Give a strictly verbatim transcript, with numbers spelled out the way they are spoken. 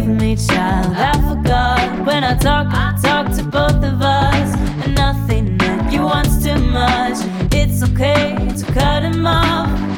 with me, child. I forgot when I talk, I talk to both of us, and nothing that you want's too much. It's okay to cut him off.